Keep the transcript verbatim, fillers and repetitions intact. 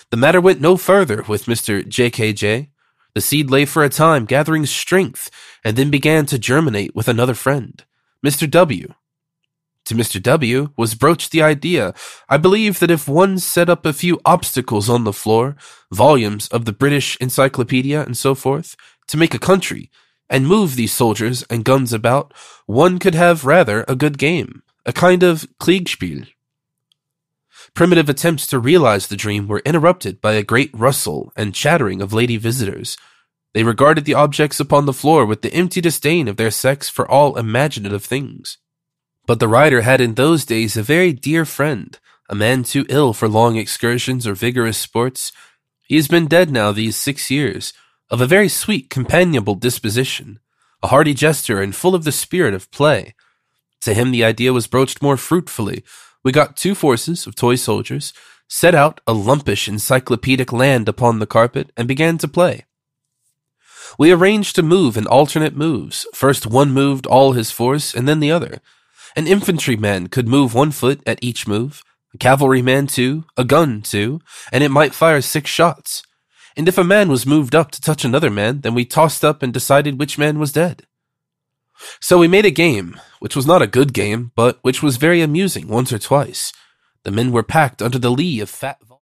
The matter went no further with Mister J K J. The seed lay for a time, gathering strength, and then began to germinate with another friend, Mister W. To Mister W. was broached the idea, I believe, that if one set up a few obstacles on the floor, volumes of the British Encyclopedia and so forth, to make a country, and move these soldiers and guns about, one could have rather a good game, a kind of Kriegspiel. Primitive attempts to realize the dream were interrupted by a great rustle and chattering of lady visitors. They regarded the objects upon the floor with the empty disdain of their sex for all imaginative things. But the writer had in those days a very dear friend, a man too ill for long excursions or vigorous sports. He has been dead now these six years, of a very sweet, companionable disposition, a hearty jester and full of the spirit of play. To him the idea was broached more fruitfully. We got two forces of toy soldiers, set out a lumpish encyclopedic land upon the carpet, and began to play. We arranged to move in alternate moves. First one moved all his force, and then the other. An infantryman could move one foot at each move, a cavalryman two, a gun two, and it might fire six shots. And if a man was moved up to touch another man, then we tossed up and decided which man was dead. So we made a game, which was not a good game, but which was very amusing once or twice. The men were packed under the lee of fat